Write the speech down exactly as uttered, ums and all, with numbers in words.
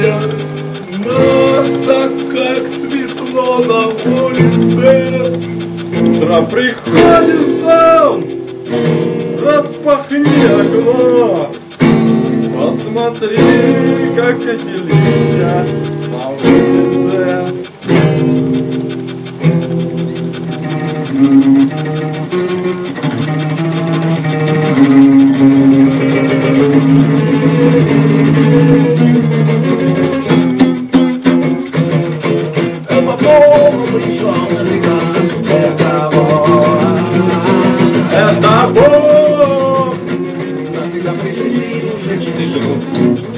вечер, но так как светло на улице, утро приходит в дом, распахни окно, посмотри, как эти листья на улице. Это Бог пришел навигать, это Бог, Это Бог! навсегда пришедший, ушедший.